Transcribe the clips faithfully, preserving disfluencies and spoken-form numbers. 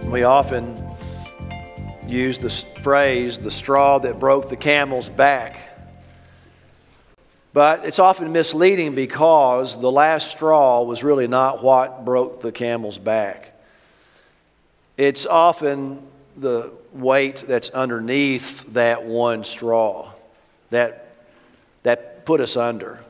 We often use the phrase, the straw that broke the camel's back. But it's often misleading because the last straw was really not what broke the camel's back. It's often the weight that's underneath that one straw that, that put us under.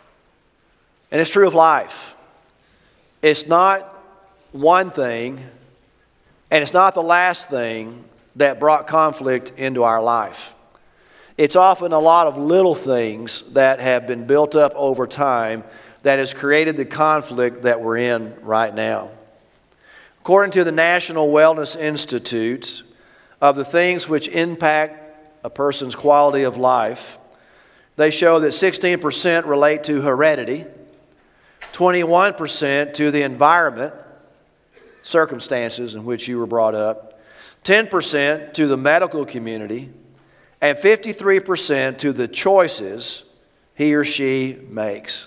And it's true of life. It's not one thing, and it's not the last thing that brought conflict into our life. It's often a lot of little things that have been built up over time that has created the conflict that we're in right now. According to the National Wellness Institute, of the things which impact a person's quality of life, they show that sixteen percent relate to heredity, twenty-one percent to the environment, circumstances in which you were brought up, ten percent to the medical community, and fifty-three percent to the choices he or she makes.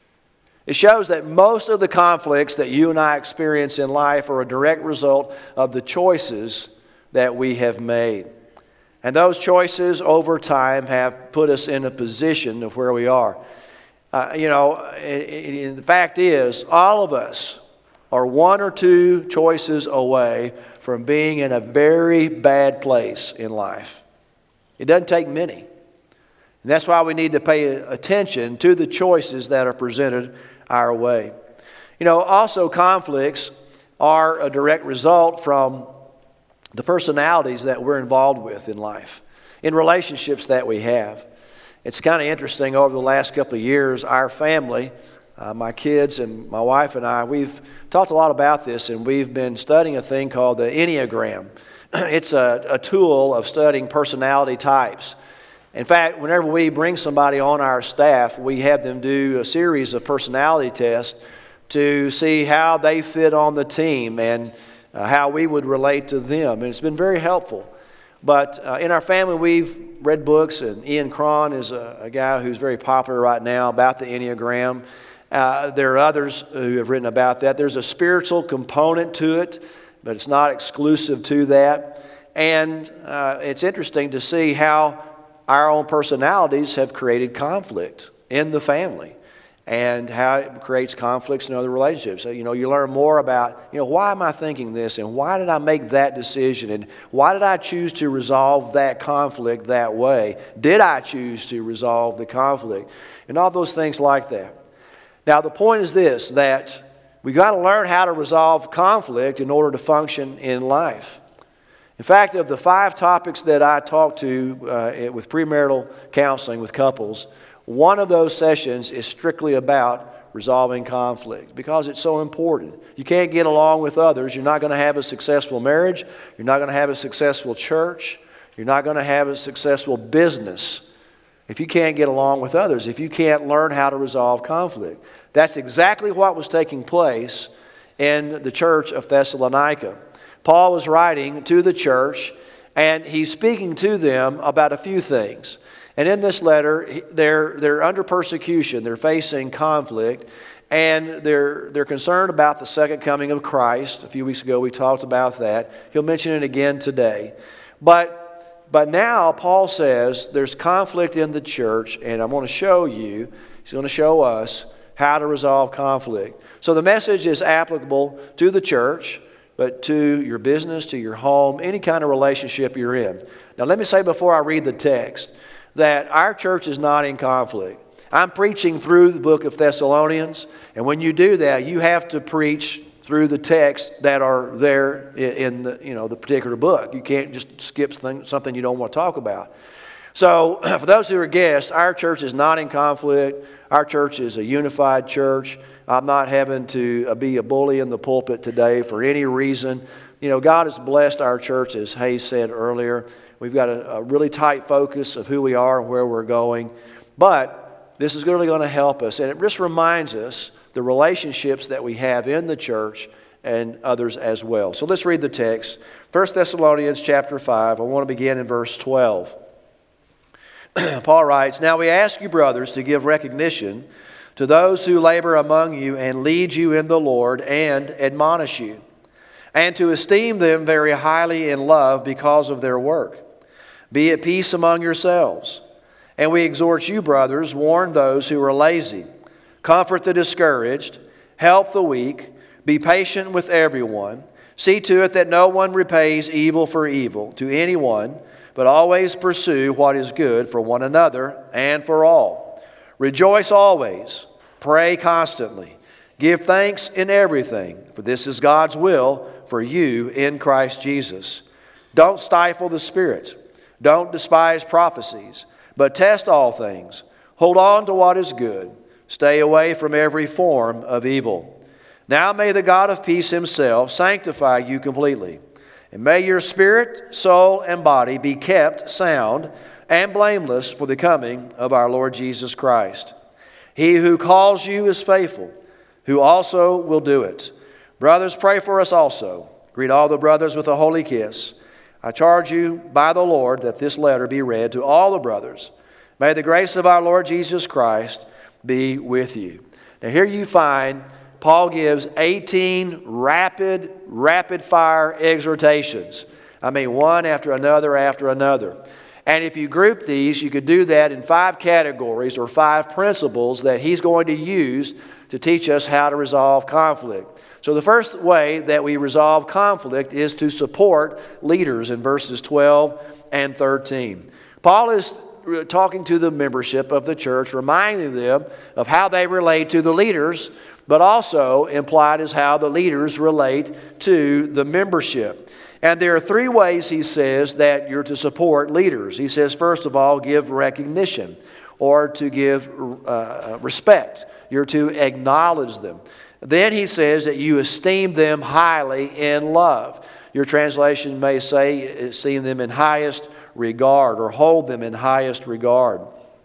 It shows that most of the conflicts that you and I experience in life are a direct result of the choices that we have made. And those choices over time have put us in a position of where we are. Uh, you know, it, it, the fact is, all of us are one or two choices away from being in a very bad place in life. It doesn't take many. And that's why we need to pay attention to the choices that are presented our way. You know, also conflicts are a direct result from the personalities that we're involved with in life, in relationships that we have. It's kind of interesting, over the last couple of years, our family, uh, my kids and my wife and I, we've talked a lot about this, and we've been studying a thing called the Enneagram. It's a, a tool of studying personality types. In fact, whenever we bring somebody on our staff, we have them do a series of personality tests to see how they fit on the team and uh, how we would relate to them. And it's been very helpful. But uh, in our family, we've read books, and Ian Cron is a, a guy who's very popular right now about the Enneagram. Uh, there are others who have written about that. There's a spiritual component to it, but it's not exclusive to that. And uh, it's interesting to see how our own personalities have created conflict in the family, and how it creates conflicts in other relationships. So, you know, you learn more about, you know, why am I thinking this, and why did I make that decision, and why did I choose to resolve that conflict that way? Did I choose to resolve the conflict? And all those things like that. Now, the point is this, that we got to learn how to resolve conflict in order to function in life. In fact, of the five topics that I talk to uh, with premarital counseling with couples, one of those sessions is strictly about resolving conflict, because it's so important. You can't get along with others. You're not going to have a successful marriage. You're not going to have a successful church. You're not going to have a successful business if you can't get along with others, if you can't learn how to resolve conflict. That's exactly what was taking place in the church of Thessalonica. Paul was writing to the church, and he's speaking to them about a few things. And in this letter, they're, they're under persecution, they're facing conflict, and they're, they're concerned about the second coming of Christ. A few weeks ago we talked about that. He'll mention it again today. But, but now Paul says there's conflict in the church, and I'm going to show you, he's going to show us how to resolve conflict. So the message is applicable to the church, but to your business, to your home, any kind of relationship you're in. Now let me say before I read the text that our church is not in conflict. I'm preaching through the book of Thessalonians, and when you do that, you have to preach through the texts that are there in the, you know, the particular book. You can't just skip something you don't want to talk about. So for those who are guests, our church is not in conflict. Our church is a unified church. I'm not having to be a bully in the pulpit today for any reason. You know, God has blessed our church, as Hayes said earlier. We've got a, a really tight focus of who we are and where we're going. But this is really going to help us. And it just reminds us the relationships that we have in the church and others as well. So let's read the text. First Thessalonians chapter five. I want to begin in verse twelve. Paul writes, "Now we ask you, brothers, to give recognition to those who labor among you and lead you in the Lord and admonish you, and to esteem them very highly in love because of their work. Be at peace among yourselves. And we exhort you, brothers, warn those who are lazy, comfort the discouraged, help the weak, be patient with everyone. See to it that no one repays evil for evil to anyone, but always pursue what is good for one another and for all. Rejoice always, pray constantly, give thanks in everything, for this is God's will for you in Christ Jesus. Don't stifle the Spirit. Don't despise prophecies, but test all things. Hold on to what is good. Stay away from every form of evil. Now may the God of peace himself sanctify you completely. And may your spirit, soul, and body be kept sound and blameless for the coming of our Lord Jesus Christ. He who calls you is faithful, who also will do it. Brothers, pray for us also. Greet all the brothers with a holy kiss. I charge you by the Lord that this letter be read to all the brothers. May the grace of our Lord Jesus Christ be with you. Now here you find Paul gives eighteen rapid, rapid-fire exhortations. I mean, one after another after another. And if you group these, you could do that in five categories or five principles that he's going to use to teach us how to resolve conflict. So the first way that we resolve conflict is to support leaders in verses twelve and thirteen. Paul is talking to the membership of the church, reminding them of how they relate to the leaders, but also implied is how the leaders relate to the membership. And there are three ways, he says, that you're to support leaders. He says, first of all, give recognition or to give uh, respect. You're to acknowledge them. Then he says that you esteem them highly in love. Your translation may say, esteem them in highest regard or hold them in highest regard.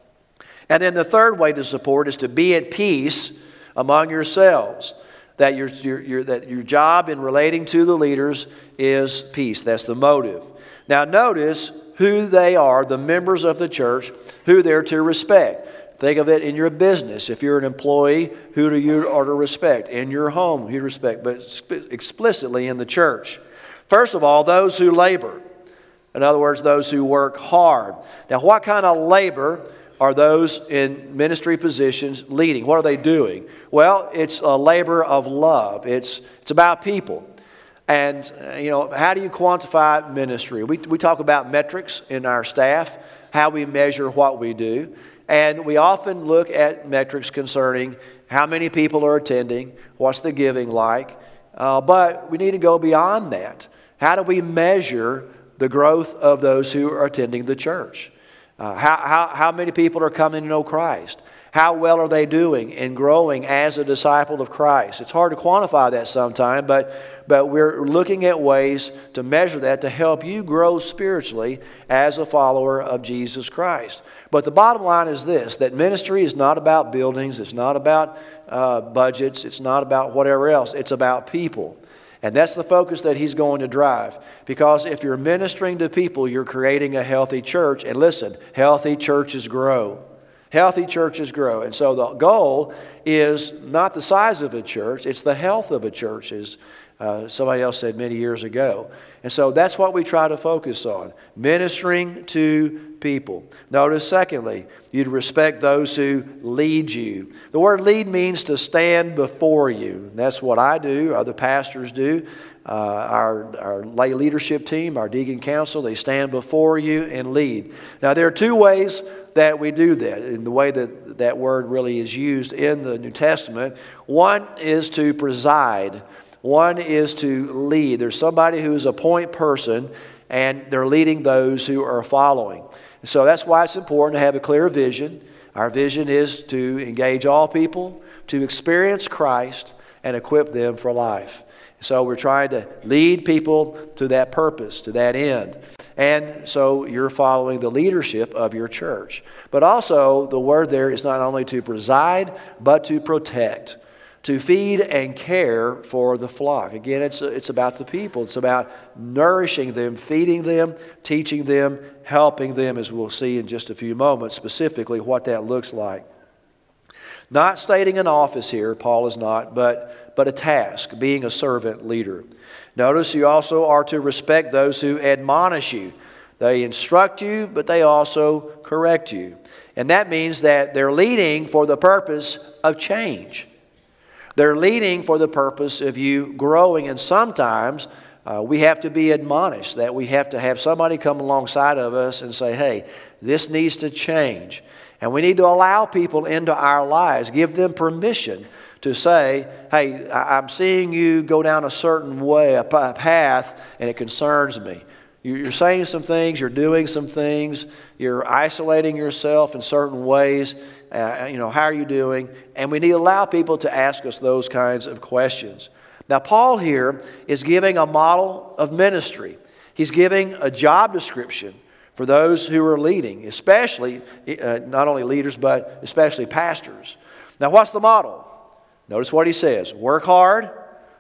And then the third way to support is to be at peace among yourselves. That your, your, your, that your job in relating to the leaders is peace. That's the motive. Now notice who they are, the members of the church, who they're to respect. Think of it in your business. If you're an employee, who do you are to respect? In your home, who you respect, but explicitly in the church. First of all, those who labor. In other words, those who work hard. Now, what kind of labor are those in ministry positions leading? What are they doing? Well, it's a labor of love. It's, it's about people. And, uh, you know, how do you quantify ministry? We, we talk about metrics in our staff, how we measure what we do. And we often look at metrics concerning how many people are attending, what's the giving like. Uh, but we need to go beyond that. How do we measure the growth of those who are attending the church? Uh, how, how, how many people are coming to know Christ? How well are they doing in growing as a disciple of Christ? It's hard to quantify that sometimes, but, but we're looking at ways to measure that to help you grow spiritually as a follower of Jesus Christ. But the bottom line is this, that ministry is not about buildings, it's not about uh, budgets, it's not about whatever else, it's about people. And that's the focus that he's going to drive. Because if you're ministering to people, you're creating a healthy church. And listen, healthy churches grow. Healthy churches grow. And so the goal is not the size of a church, it's the health of a church, as uh, somebody else said many years ago. And so that's what we try to focus on, ministering to people. Notice, secondly, you'd respect those who lead you. The word lead means to stand before you. That's what I do, other pastors do. Uh, our, our lay leadership team, our deacon council, they stand before you and lead. Now, there are two ways that we do that, in the way that that word really is used in the New Testament. One is to preside. One is to lead. There's somebody who is a point person, and they're leading those who are following. So that's why it's important to have a clear vision. Our vision is to engage all people, to experience Christ, and equip them for life. So we're trying to lead people to that purpose, to that end. And so you're following the leadership of your church. But also, the word there is not only to preside, but to protect, to feed and care for the flock. Again, it's, it's about the people. It's about nourishing them, feeding them, teaching them, helping them, as we'll see in just a few moments, specifically what that looks like. Not stating an office here, Paul is not, but but a task, being a servant leader. Notice you also are to respect those who admonish you. They instruct you, but they also correct you. And that means that they're leading for the purpose of change. They're leading for the purpose of you growing. And sometimes uh, we have to be admonished, that we have to have somebody come alongside of us and say, hey, this needs to change. And we need to allow people into our lives, give them permission to say, hey, I'm seeing you go down a certain way, a path, and it concerns me. You're saying some things, you're doing some things, you're isolating yourself in certain ways. Uh, you know, how are you doing? And we need to allow people to ask us those kinds of questions. Now, Paul here is giving a model of ministry. He's giving a job description for those who are leading, especially, uh, not only leaders, but especially pastors. Now, what's the model? Notice what he says. Work hard,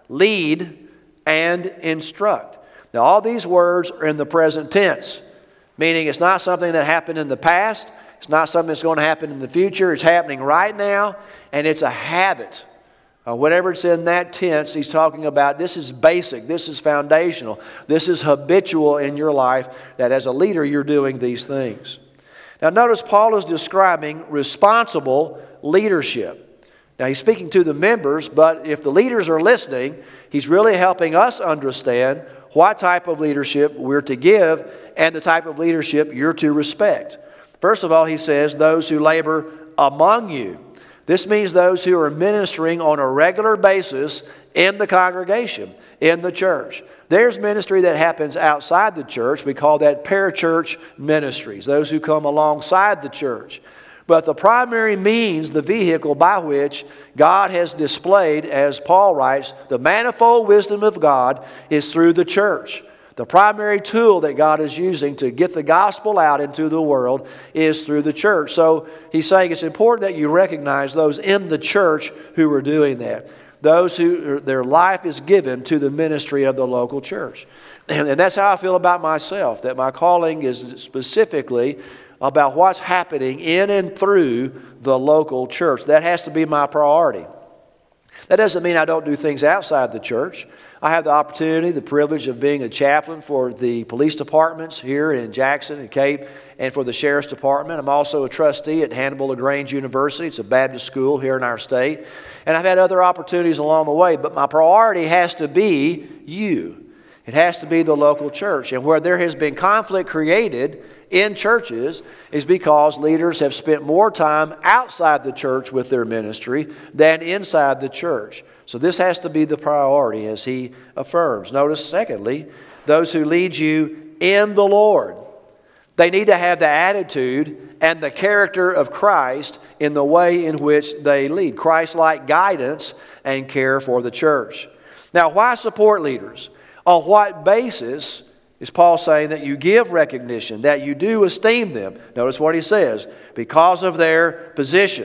lead, and instruct. Now, all these words are in the present tense, meaning it's not something that happened in the past. It's not something that's going to happen in the future. It's happening right now, and it's a habit. Uh, whatever it's in that tense, he's talking about this is basic, this is foundational, this is habitual in your life, that as a leader you're doing these things. Now notice Paul is describing responsible leadership. Now he's speaking to the members, but if the leaders are listening, he's really helping us understand what type of leadership we're to give and the type of leadership you're to respect. First of all, he says, those who labor among you. This means those who are ministering on a regular basis in the congregation, in the church. There's ministry that happens outside the church. We call that parachurch ministries, those who come alongside the church. But the primary means, the vehicle by which God has displayed, as Paul writes, the manifold wisdom of God is through the church. The primary tool that God is using to get the gospel out into the world is through the church. So he's saying it's important that you recognize those in the church who are doing that. Those who their life is given to the ministry of the local church. And, and that's how I feel about myself, that my calling is specifically about what's happening in and through the local church. That has to be my priority. That doesn't mean I don't do things outside the church. I have the opportunity, the privilege of being a chaplain for the police departments here in Jackson and Cape and for the sheriff's department. I'm also a trustee at Hannibal LaGrange University. It's a Baptist school here in our state. And I've had other opportunities along the way, but my priority has to be you. It has to be the local church. And where there has been conflict created in churches is because leaders have spent more time outside the church with their ministry than inside the church. So this has to be the priority, as he affirms. Notice, secondly, those who lead you in the Lord. They need to have the attitude and the character of Christ in the way in which they lead. Christ-like guidance and care for the church. Now, why support leaders? On what basis is Paul saying that you give recognition, that you do esteem them? Notice what he says. Because of their position.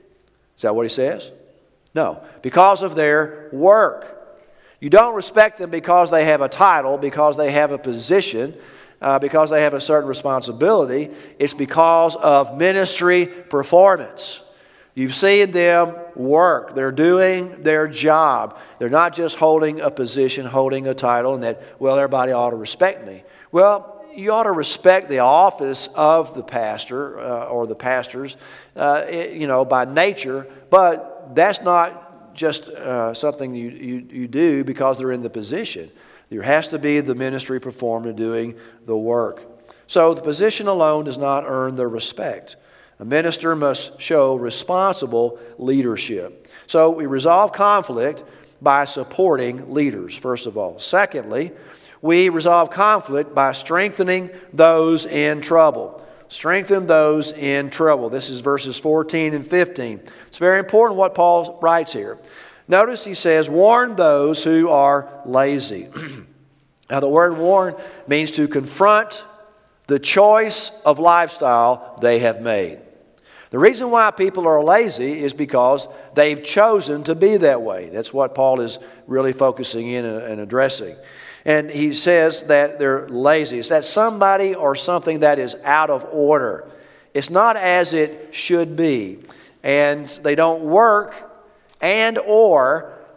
Is that what he says? No. Because of their work. You don't respect them because they have a title, because they have a position, uh, because they have a certain responsibility. It's because of ministry performance. You've seen them work. They're doing their job. They're not just holding a position, holding a title, and that, well, everybody ought to respect me. Well, you ought to respect the office of the pastor uh, or the pastors, uh, you know, by nature, but that's not just uh, something you, you, you do because they're in the position. There has to be the ministry performed in doing the work. So the position alone does not earn their respect. A minister must show responsible leadership. So we resolve conflict by supporting leaders, first of all. Secondly, we resolve conflict by strengthening those in trouble. Strengthen those in trouble. This is verses fourteen and fifteen. It's very important what Paul writes here. Notice he says, warn those who are lazy. Now the word warn means to confront the choice of lifestyle they have made. The reason why people are lazy is because they've chosen to be that way. That's what Paul is really focusing in and addressing. And he says that they're lazy. It's that somebody or something that is out of order. It's not as it should be. And they don't work and or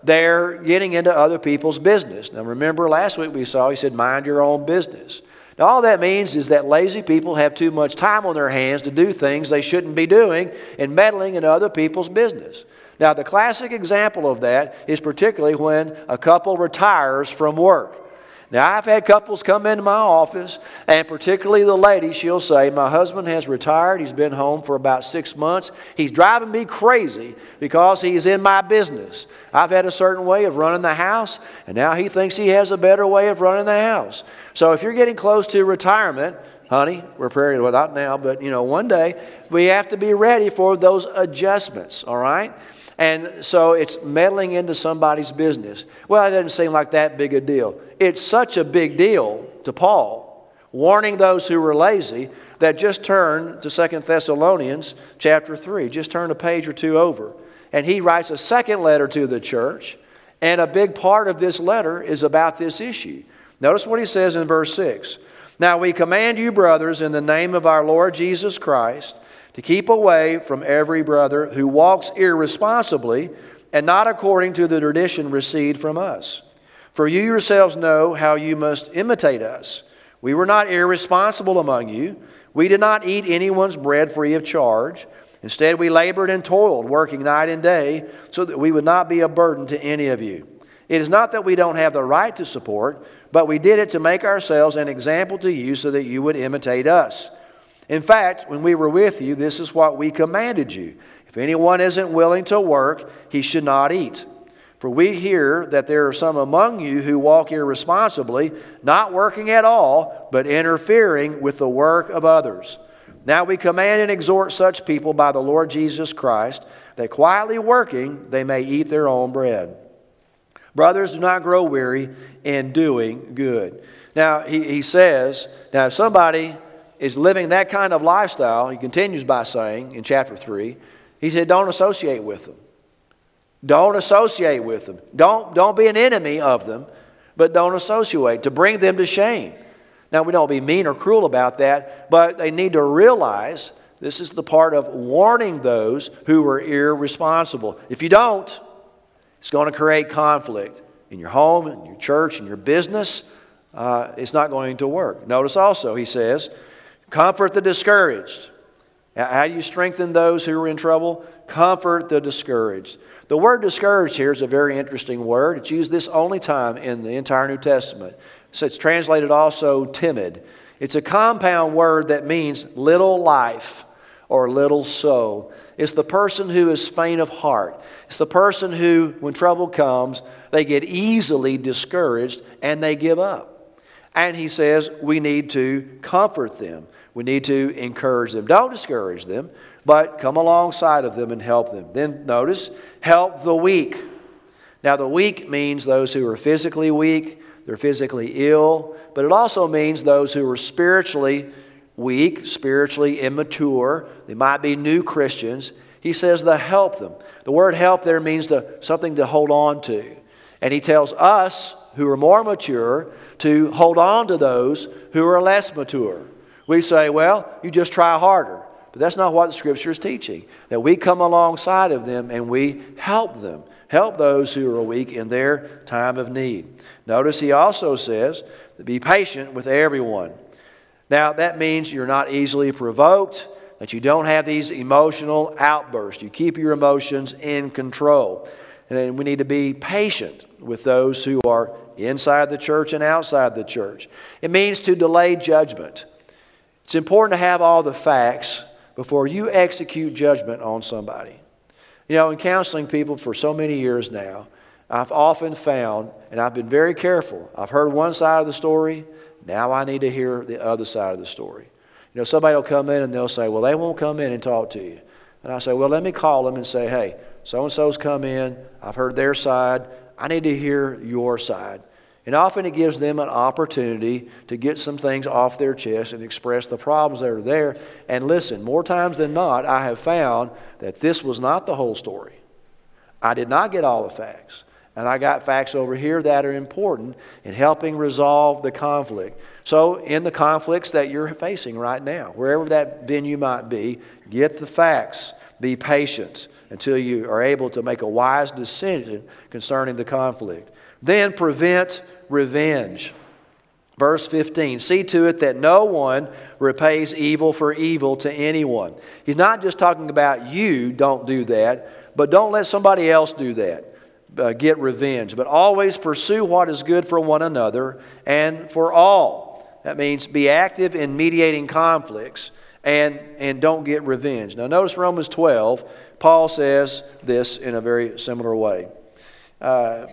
they're getting into other people's business. Now remember last week we saw, he said, mind your own business. Now all that means is that lazy people have too much time on their hands to do things they shouldn't be doing and meddling in other people's business. Now the classic example of that is particularly when a couple retires from work. Now, I've had couples come into my office, and particularly the lady, she'll say, my husband has retired. He's been home for about six months. He's driving me crazy because he's in my business. I've had a certain way of running the house, and now he thinks he has a better way of running the house. So if you're getting close to retirement, honey, we're praying, well, not now, but, you know, one day, we have to be ready for those adjustments, all right? And so it's meddling into somebody's business. Well, it doesn't seem like that big a deal. It's such a big deal to Paul, warning those who were lazy, that just turn to Second Thessalonians chapter three. Just turn a page or two over. And he writes a second letter to the church, and a big part of this letter is about this issue. Notice what he says in verse six. Now we command you, brothers, in the name of our Lord Jesus Christ, to keep away from every brother who walks irresponsibly and not according to the tradition received from us. For you yourselves know how you must imitate us. We were not irresponsible among you. We did not eat anyone's bread free of charge. Instead, we labored and toiled, working night and day, so that we would not be a burden to any of you. It is not that we don't have the right to support, but we did it to make ourselves an example to you so that you would imitate us. In fact, when we were with you, this is what we commanded you. If anyone isn't willing to work, he should not eat. For we hear that there are some among you who walk irresponsibly, not working at all, but interfering with the work of others. Now we command and exhort such people by the Lord Jesus Christ, that quietly working they may eat their own bread. Brothers, do not grow weary in doing good. Now he, he says, now if somebody is living that kind of lifestyle, he continues by saying in chapter three, he said, don't associate with them. Don't associate with them. Don't, don't be an enemy of them, but don't associate, to bring them to shame. Now, we don't be mean or cruel about that, but they need to realize this is the part of warning those who are irresponsible. If you don't, it's going to create conflict in your home, in your church, in your business. Uh, it's not going to work. Notice also, he says, comfort the discouraged. How do you strengthen those who are in trouble? Comfort the discouraged. The word discouraged here is a very interesting word. It's used this only time in the entire New Testament. So it's translated also timid. It's a compound word that means little life or little soul. It's the person who is faint of heart. It's the person who, when trouble comes, they get easily discouraged and they give up. And he says we need to comfort them. We need to encourage them. Don't discourage them, but come alongside of them and help them. Then notice, help the weak. Now the weak means those who are physically weak, they're physically ill, but it also means those who are spiritually weak, spiritually immature. They might be new Christians. He says to help them. The word help there means to, something to hold on to. And he tells us who are more mature to hold on to those who are less mature. We say, well, you just try harder. But that's not what the Scripture is teaching. That we come alongside of them and we help them. Help those who are weak in their time of need. Notice he also says to be patient with everyone. Now that means you're not easily provoked, that you don't have these emotional outbursts. You keep your emotions in control. And then we need to be patient with those who are inside the church and outside the church. It means to delay judgment. It's important to have all the facts before you execute judgment on somebody. You know, in counseling people for so many years now, I've often found, and I've been very careful, I've heard one side of the story, now I need to hear the other side of the story. You know, somebody will come in and they'll say, well, they won't come in and talk to you. And I say, well, let me call them and say, hey, so-and-so's come in, I've heard their side, I need to hear your side. And often it gives them an opportunity to get some things off their chest and express the problems that are there. And listen, more times than not, I have found that this was not the whole story. I did not get all the facts. And I got facts over here that are important in helping resolve the conflict. So in the conflicts that you're facing right now, wherever that venue might be, get the facts. Be patient. until you are able to make a wise decision concerning the conflict. Then prevent revenge. Verse fifteen, see to it that no one repays evil for evil to anyone. He's not just talking about you, don't do that, but don't let somebody else do that. Uh, get revenge. But always pursue what is good for one another and for all. That means be active in mediating conflicts and, and don't get revenge. Now notice Romans twelve, Paul says this in a very similar way. Uh,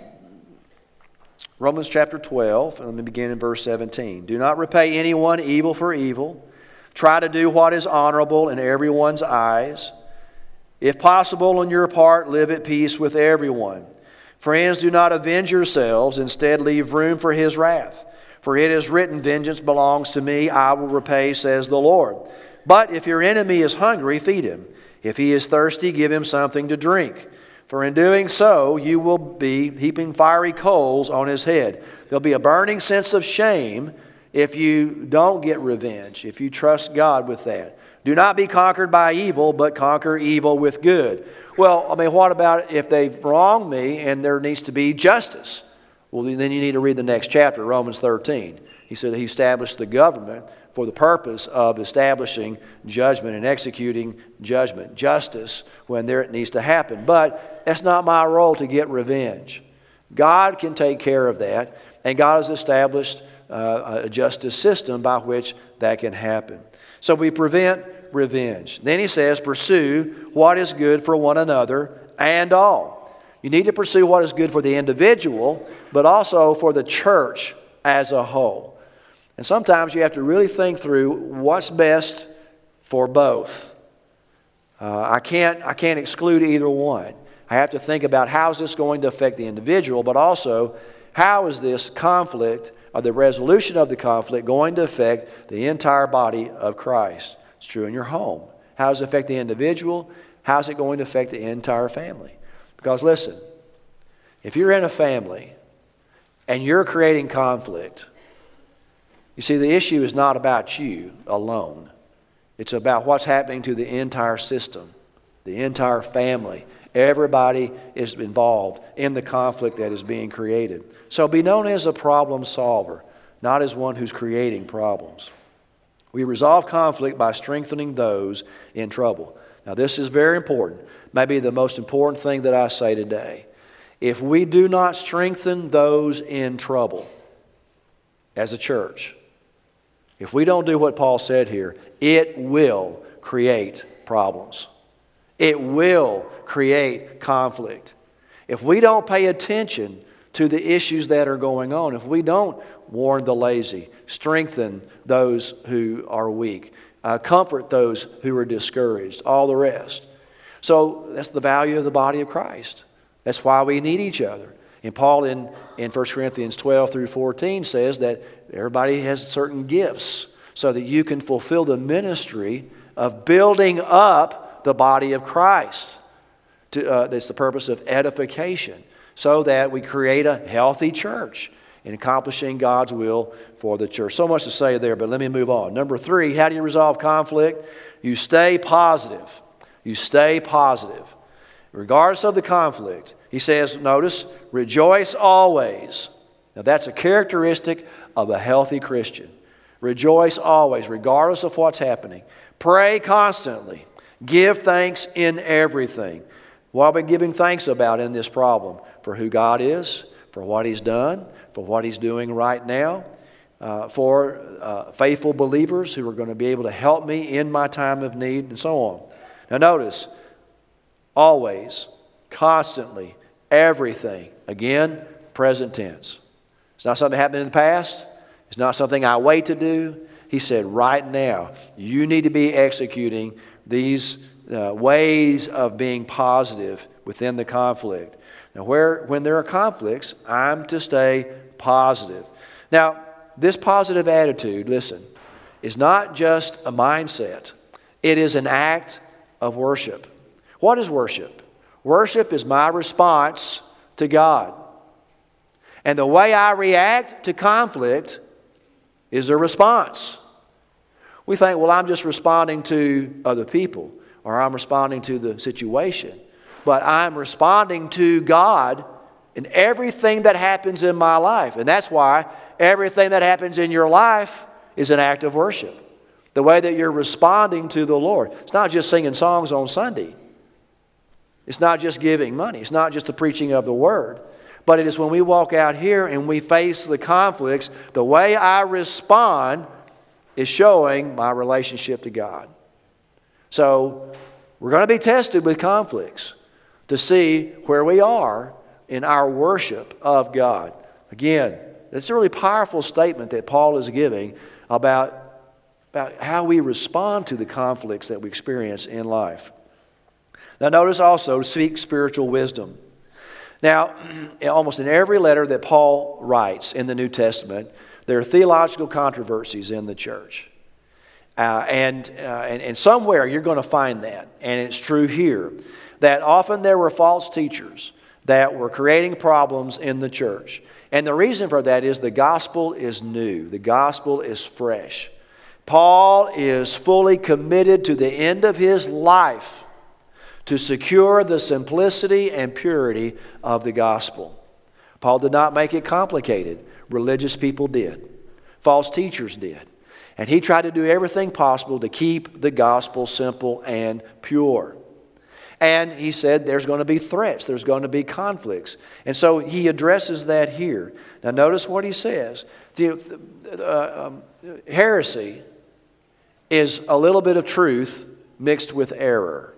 Romans chapter twelve, and let me begin in verse seventeen. Do not repay anyone evil for evil. Try to do what is honorable in everyone's eyes. If possible on your part, live at peace with everyone. Friends, do not avenge yourselves. Instead, leave room for His wrath. For it is written, vengeance belongs to me, I will repay, says the Lord. But if your enemy is hungry, feed him. If he is thirsty, give him something to drink. For in doing so, you will be heaping fiery coals on his head. There'll be a burning sense of shame if you don't get revenge, if you trust God with that. Do not be conquered by evil, but conquer evil with good. Well, I mean, what about if they've wronged me and there needs to be justice? Well, then you need to read the next chapter, Romans thirteen. He said He established the government for the purpose of establishing judgment and executing judgment, justice when there it needs to happen. But that's not my role to get revenge. God can take care of that, and God has established uh, a justice system by which that can happen. So we prevent revenge. Then he says, pursue what is good for one another and all. You need to pursue what is good for the individual, but also for the church as a whole. And sometimes you have to really think through what's best for both. Uh, I can't, I can't exclude either one. I have to think about how is this going to affect the individual, but also how is this conflict or the resolution of the conflict going to affect the entire body of Christ. It's true in your home. How does it affect the individual? How is it going to affect the entire family? Because listen, if you're in a family and you're creating conflict, you see, the issue is not about you alone. It's about what's happening to the entire system, the entire family. Everybody is involved in the conflict that is being created. So be known as a problem solver, not as one who's creating problems. We resolve conflict by strengthening those in trouble. Now this is very important. Maybe the most important thing that I say today. If we do not strengthen those in trouble as a church, if we don't do what Paul said here, it will create problems. It will create conflict. If we don't pay attention to the issues that are going on, if we don't warn the lazy, strengthen those who are weak, uh, comfort those who are discouraged, all the rest. So that's the value of the body of Christ. That's why we need each other. And Paul in, in First Corinthians twelve through fourteen says that everybody has certain gifts so that you can fulfill the ministry of building up the body of Christ. To, uh, that's the purpose of edification, so that we create a healthy church in accomplishing God's will for the church. So much to say there, but let me move on. Number three, how do you resolve conflict? You stay positive. You stay positive. Regardless of the conflict, he says, notice, rejoice always. Now that's a characteristic of a healthy Christian. Rejoice always, regardless of what's happening. Pray constantly. Give thanks in everything. What are we giving thanks about in this problem? For who God is, for what He's done, for what He's doing right now, uh, for uh, faithful believers who are going to be able to help me in my time of need, and so on. Now notice, always, constantly, everything. Again, present tense. It's not something that happened in the past. It's not something I wait to do. He said, right now, you need to be executing these uh, ways of being positive within the conflict. Now, where, when there are conflicts, I'm to stay positive. Now, this positive attitude, listen, is not just a mindset. It is an act of worship. What is worship? Worship is my response to God. And the way I react to conflict is a response. We think, well, I'm just responding to other people, or I'm responding to the situation. but I'm responding to God in everything that happens in my life. And that's why everything that happens in your life is an act of worship. The way that you're responding to the Lord. It's not just singing songs on Sunday. It's not just giving money. It's not just the preaching of the Word. But it is when we walk out here and we face the conflicts, the way I respond is showing my relationship to God. So we're going to be tested with conflicts to see where we are in our worship of God. Again, it's a really powerful statement that Paul is giving about, about how we respond to the conflicts that we experience in life. Now notice also, seek spiritual wisdom. Now, almost in every letter that Paul writes in the New Testament, there are theological controversies in the church. Uh, and, uh, and, and somewhere you're going to find that. And it's true here. That often there were false teachers that were creating problems in the church. And the reason for that is the gospel is new. The gospel is fresh. Paul is fully committed to the end of his life to secure the simplicity and purity of the gospel. Paul did not make it complicated. Religious people did. False teachers did. And he tried to do everything possible to keep the gospel simple and pure. And he said there's going to be threats. There's going to be conflicts. And so he addresses that here. Now notice what he says. The, uh, um, heresy is a little bit of truth mixed with error.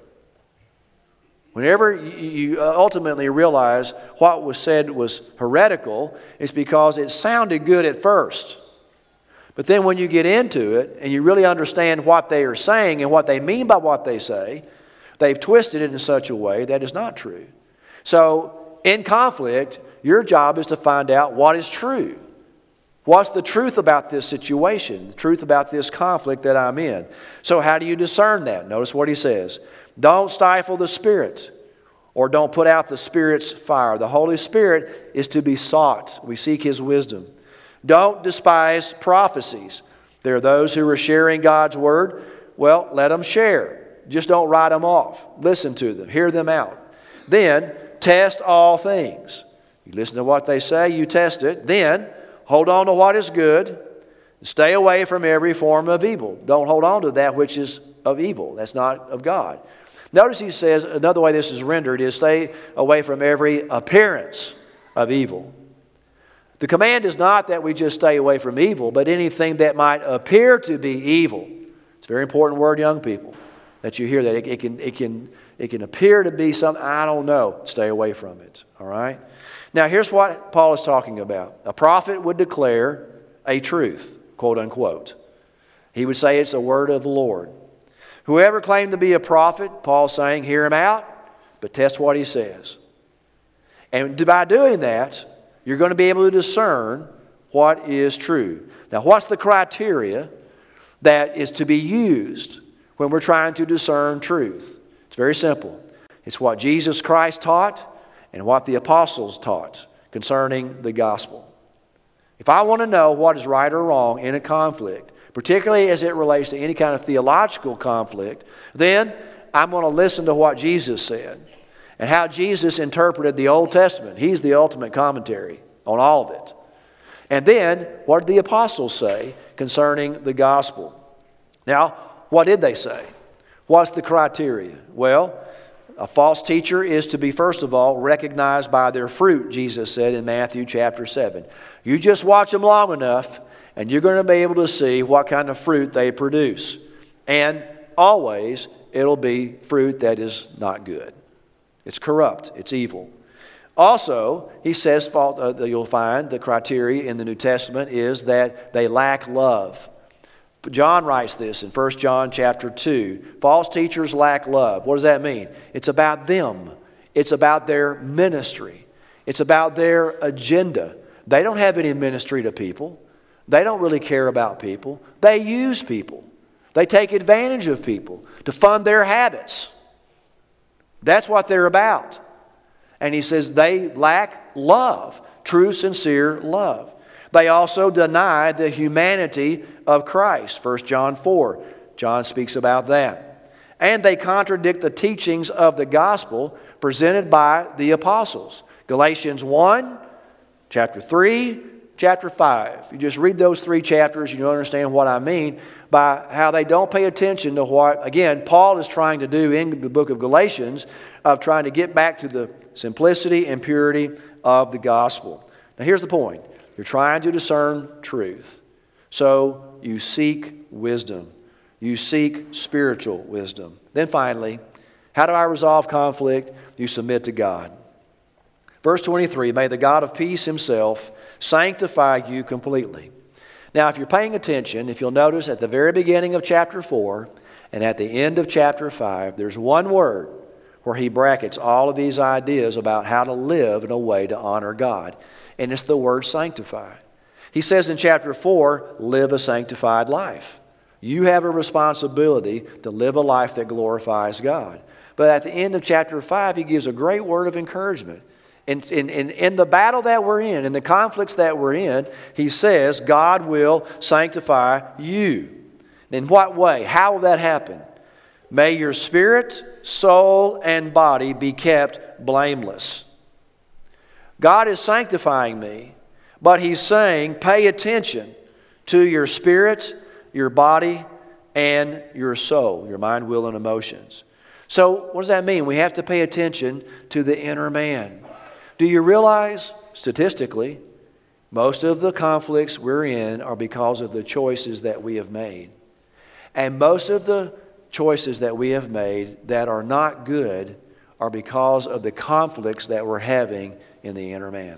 Whenever you ultimately realize what was said was heretical, it's because it sounded good at first. But then when you get into it and you really understand what they are saying and what they mean by what they say, they've twisted it in such a way that is not true. So in conflict, your job is to find out what is true. What's the truth about this situation? The truth about this conflict that I'm in. So how do you discern that? Notice what he says. Don't stifle the Spirit, or don't put out the Spirit's fire. The Holy Spirit is to be sought. We seek His wisdom. Don't despise prophecies. There are those who are sharing God's Word. Well, let them share. Just don't write them off. Listen to them. Hear them out. Then, test all things. You listen to what they say, you test it. Then, hold on to what is good. Stay away from every form of evil. Don't hold on to that which is of evil. That's not of God. Notice he says, another way this is rendered is stay away from every appearance of evil. The command is not that we just stay away from evil, but anything that might appear to be evil. It's a very important word, young people, that you hear that. It, it, can, it, can, it can appear to be something, I don't know. Stay away from it. All right? Now, here's what Paul is talking about. A prophet would declare a truth, quote unquote. He would say it's a word of the Lord. Whoever claimed to be a prophet, Paul's saying, hear him out, but test what he says. And by doing that, you're going to be able to discern what is true. Now, what's the criteria that is to be used when we're trying to discern truth? It's very simple. It's what Jesus Christ taught and what the apostles taught concerning the gospel. If I want to know what is right or wrong in a conflict, particularly as it relates to any kind of theological conflict, then I'm going to listen to what Jesus said and how Jesus interpreted the Old Testament. He's the ultimate commentary on all of it. And then, what did the apostles say concerning the gospel? Now, what did they say? What's the criteria? Well, a false teacher is to be, first of all, recognized by their fruit, Jesus said in Matthew chapter seven. You just watch them long enough, and you're going to be able to see what kind of fruit they produce. And always, it'll be fruit that is not good. It's corrupt. It's evil. Also, he says, uh, you'll find the criteria in the New Testament is that they lack love. John writes this in First John chapter two. False teachers lack love. What does that mean? It's about them. It's about their ministry. It's about their agenda. They don't have any ministry to people. They don't really care about people. They use people. They take advantage of people to fund their habits. That's what they're about. And he says they lack love, true, sincere love. They also deny the humanity of Christ. First John four, John speaks about that. And they contradict the teachings of the gospel, presented by the apostles. Galatians one, chapter three, chapter five. You just read those three chapters, you understand what I mean by how they don't pay attention to what, again, Paul is trying to do in the book of Galatians, of trying to get back to the simplicity and purity of the gospel. Now here's the point. You're trying to discern truth. So you seek wisdom. You seek spiritual wisdom. Then finally, how do I resolve conflict? You submit to God. Verse twenty-three, may the God of peace himself sanctify you completely. Now, if you're paying attention, if you'll notice at the very beginning of chapter four and at the end of chapter five, there's one word where he brackets all of these ideas about how to live in a way to honor God. And it's the word sanctify. He says in chapter four, live a sanctified life. You have a responsibility to live a life that glorifies God. But at the end of chapter five, he gives a great word of encouragement. In, in, in, in the battle that we're in, in the conflicts that we're in, he says God will sanctify you. In what way? How will that happen? May your spirit, soul, and body be kept blameless. God is sanctifying me, but he's saying pay attention to your spirit, your body, and your soul, your mind, will, and emotions. So what does that mean? We have to pay attention to the inner man. Do you realize, statistically, most of the conflicts we're in are because of the choices that we have made. And most of the choices that we have made that are not good are because of the conflicts that we're having in the inner man.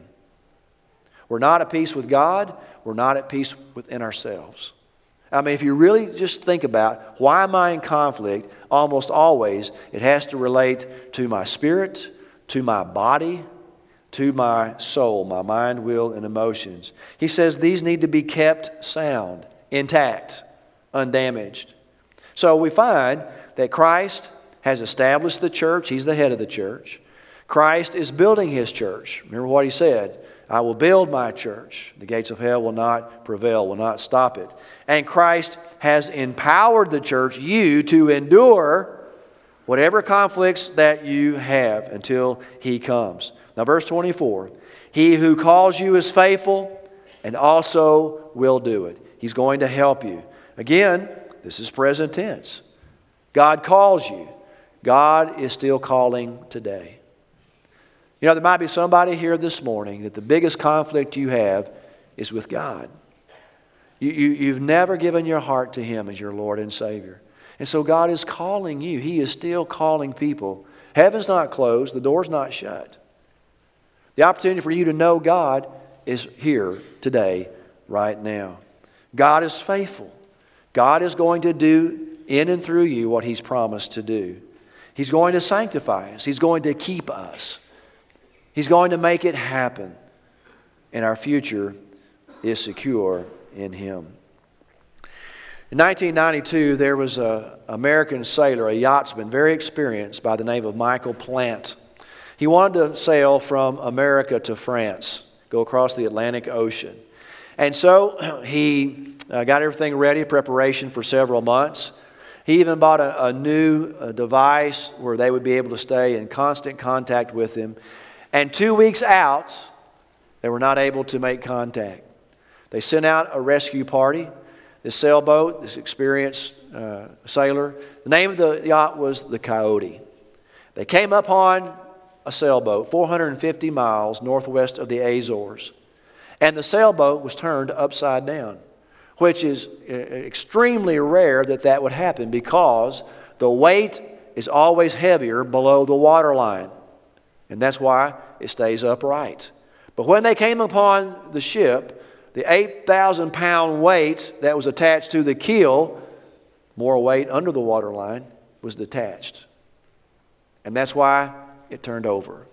We're not at peace with God. We're not at peace within ourselves. I mean, if you really just think about why am I in conflict, almost always it has to relate to my spirit, to my body, to my soul, my mind, will, and emotions. He says these need to be kept sound, intact, undamaged. So we find that Christ has established the church. He's the head of the church. Christ is building his church. Remember what he said. I will build my church. The gates of hell will not prevail, will not stop it. And Christ has empowered the church, you, to endure whatever conflicts that you have until he comes. Now verse twenty-four, he who calls you is faithful and also will do it. He's going to help you. Again, this is present tense. God calls you. God is still calling today. You know, there might be somebody here this morning that the biggest conflict you have is with God. You, you, you've never given your heart to him as your Lord and Savior. And so God is calling you. He is still calling people. Heaven's not closed. The door's not shut. The opportunity for you to know God is here today, right now. God is faithful. God is going to do in and through you what he's promised to do. He's going to sanctify us. He's going to keep us. He's going to make it happen. And our future is secure in him. In nineteen ninety-two, there was an American sailor, a yachtsman, very experienced, by the name of Michael Plant. He wanted to sail from America to France, go across the Atlantic Ocean. And so he uh, got everything ready, preparation for several months. He even bought a, a new uh, device where they would be able to stay in constant contact with him. And two weeks out, they were not able to make contact. They sent out a rescue party. This sailboat, this experienced uh, sailor, the name of the yacht was the Coyote. They came upon a sailboat four hundred fifty miles northwest of the Azores. And the sailboat was turned upside down, which is extremely rare that that would happen because the weight is always heavier below the waterline. And that's why it stays upright. But when they came upon the ship, the eight thousand pound weight that was attached to the keel, more weight under the waterline, was detached. And that's why it turned over.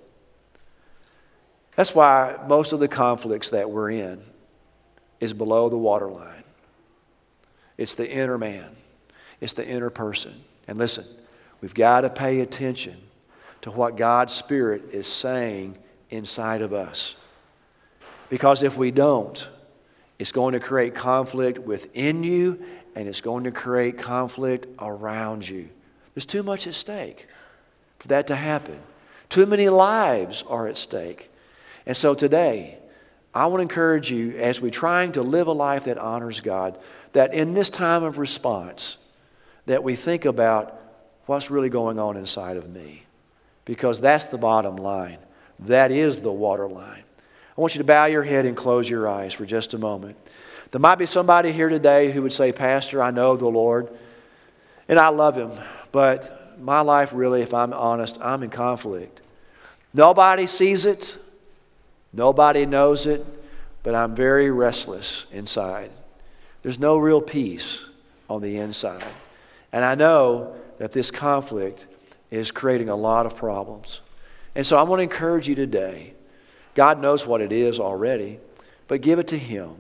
That's why most of the conflicts that we're in is below the waterline. It's the inner man. It's the inner person. And listen, we've got to pay attention to what God's Spirit is saying inside of us. Because if we don't, it's going to create conflict within you, and it's going to create conflict around you. There's too much at stake for that to happen. Too many lives are at stake. And so today, I want to encourage you, as we're trying to live a life that honors God, that in this time of response, that we think about what's really going on inside of me. Because that's the bottom line. That is the water line. I want you to bow your head and close your eyes for just a moment. There might be somebody here today who would say, Pastor, I know the Lord, and I love Him, but my life really, if I'm honest, I'm in conflict. Nobody sees it. Nobody knows it, but I'm very restless inside. There's no real peace on the inside. And I know that this conflict is creating a lot of problems. And so I want to encourage you today. God knows what it is already, but give it to Him.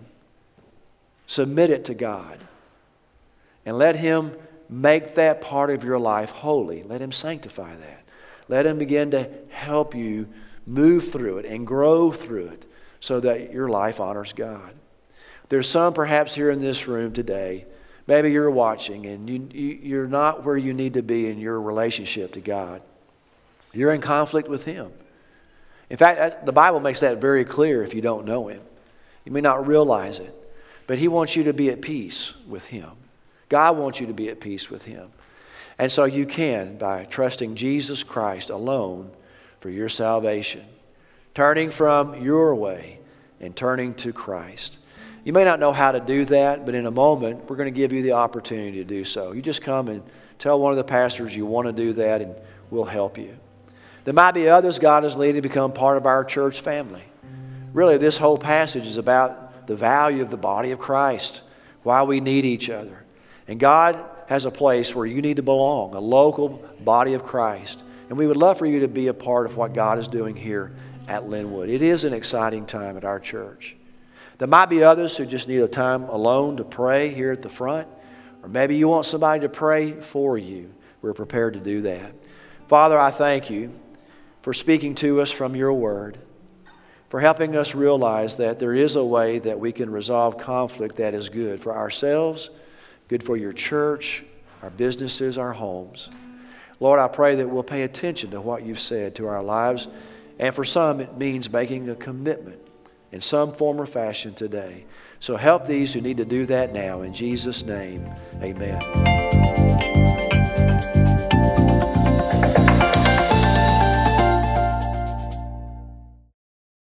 Submit it to God. And let Him make that part of your life holy. Let Him sanctify that. Let Him begin to help you move through it and grow through it so that your life honors God. There's some perhaps here in this room today, maybe you're watching and you, you, you're not where you need to be in your relationship to God. You're in conflict with Him. In fact, the Bible makes that very clear if you don't know Him. You may not realize it, but He wants you to be at peace with Him. God wants you to be at peace with Him. And so you can by trusting Jesus Christ alone for your salvation. Turning from your way and turning to Christ. You may not know how to do that, but in a moment, we're going to give you the opportunity to do so. You just come and tell one of the pastors you want to do that, and we'll help you. There might be others God is leading to become part of our church family. Really, this whole passage is about the value of the body of Christ, why we need each other. And God has a place where you need to belong, a local body of Christ. And we would love for you to be a part of what God is doing here at Linwood. It is an exciting time at our church. There might be others who just need a time alone to pray here at the front. Or maybe you want somebody to pray for you. We're prepared to do that. Father, I thank you for speaking to us from your word, for helping us realize that there is a way that we can resolve conflict that is good for ourselves, good for your church, our businesses, our homes. Lord, I pray that we'll pay attention to what you've said to our lives. And for some, it means making a commitment in some form or fashion today. So help these who need to do that now. In Jesus' name, amen.